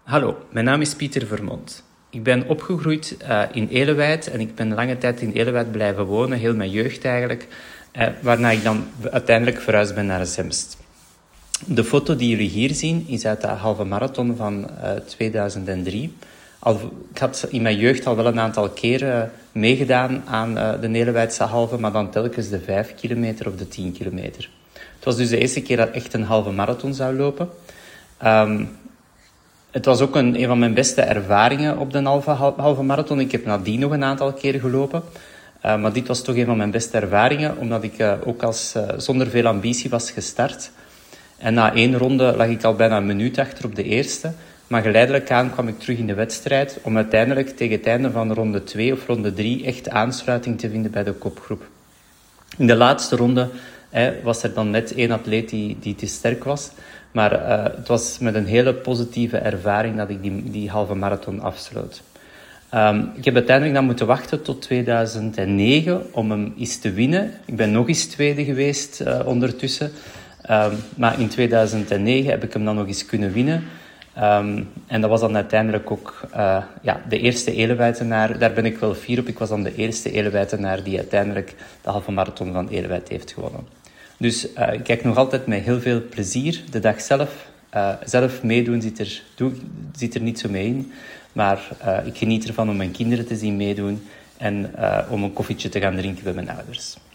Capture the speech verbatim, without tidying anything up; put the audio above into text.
Hallo, mijn naam is Pieter Vermont. Ik ben opgegroeid uh, in Elewijt en ik ben lange tijd in Elewijt blijven wonen, heel mijn jeugd eigenlijk, uh, waarna ik dan uiteindelijk verhuisd ben naar Zemst. De foto die jullie hier zien is uit de halve marathon van uh, tweeduizend drie. Al, ik had in mijn jeugd al wel een aantal keren meegedaan aan uh, de Elewijtse halve, maar dan telkens de vijf kilometer of de tien kilometer. Het was dus de eerste keer dat ik echt een halve marathon zou lopen. Um, Het was ook een, een van mijn beste ervaringen op de halve, halve marathon. Ik heb nadien nog een aantal keer gelopen. Uh, maar dit was toch een van mijn beste ervaringen, omdat ik uh, ook als, uh, zonder veel ambitie was gestart. En na één ronde lag ik al bijna een minuut achter op de eerste. Maar geleidelijk aan kwam ik terug in de wedstrijd om uiteindelijk tegen het einde van ronde twee of ronde drie echt aansluiting te vinden bij de kopgroep. In de laatste ronde eh, was er dan net één atleet die, die te sterk was. Maar uh, het was met een hele positieve ervaring dat ik die, die halve marathon afsloot. Um, ik heb uiteindelijk dan moeten wachten tot tweeduizend negen om hem eens te winnen. Ik ben nog eens tweede geweest uh, ondertussen. Um, maar in tweeduizend negen heb ik hem dan nog eens kunnen winnen. Um, en dat was dan uiteindelijk ook uh, ja, de eerste Elewijtenaar. Daar ben ik wel fier op. Ik was dan de eerste Elewijtenaar die uiteindelijk de halve marathon van Elewijt heeft gewonnen. Dus uh, ik kijk nog altijd met heel veel plezier. De dag zelf, uh, zelf meedoen zit er, doe, zit er niet zo mee in. Maar uh, ik geniet ervan om mijn kinderen te zien meedoen en uh, om een koffietje te gaan drinken bij mijn ouders.